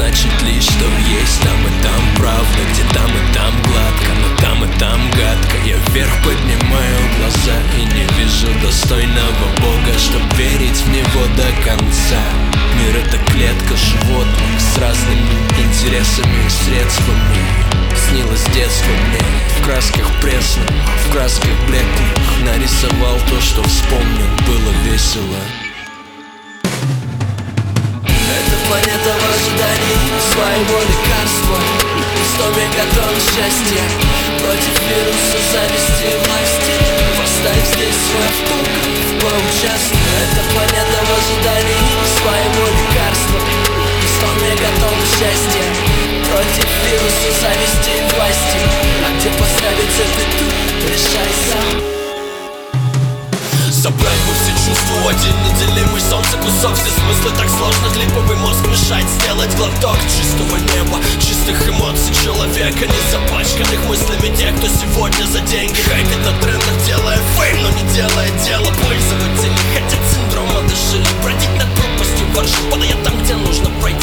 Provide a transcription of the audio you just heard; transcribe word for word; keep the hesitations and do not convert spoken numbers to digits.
значит лишь, что есть там и там правда, где там и там гладко, но там и там гадко. Я вверх поднимаю глаза и не вижу достойного Бога, чтоб верить в него до конца. Мир — это клетка животных с разными интересами и средствами. Снилось детство мне в красках пресных, в красках блеклых. Нарисовал то, что вспомнил, было весело. Эта планета в ожидании своего лекарства. Сто мегатонн счастья против вируса зависти и власти. Поставь здесь свой автограф, поучаствуй. Эта планета в ожидании своего лекарства. Сто мегатонн счастья против вируса зависти и власти. А где поставить запятую, решай сам. Собрать бы все чувства в один неделимый солнце кусок. Все смыслы так сложно, клиповый мозг мешает сделать глоток чистого неба, чистых эмоций человека, не запачканных мыслями тех, кто сегодня за деньги хайпит на трендах, делая фейм, но не делая дело. Пользователи хотят синдрома дошили, бродить над пропастью воржи, падая там, где нужно пройти.